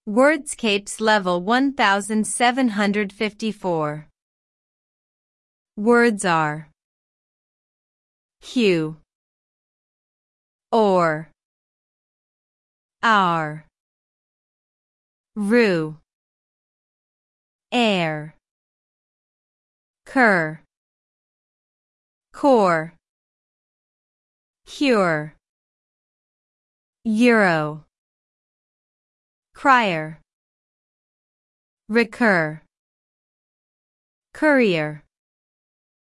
Wordscapes level 1754. Words are hue, or, our, rue, air, cur, core, cure, euro, crier, recur, courier.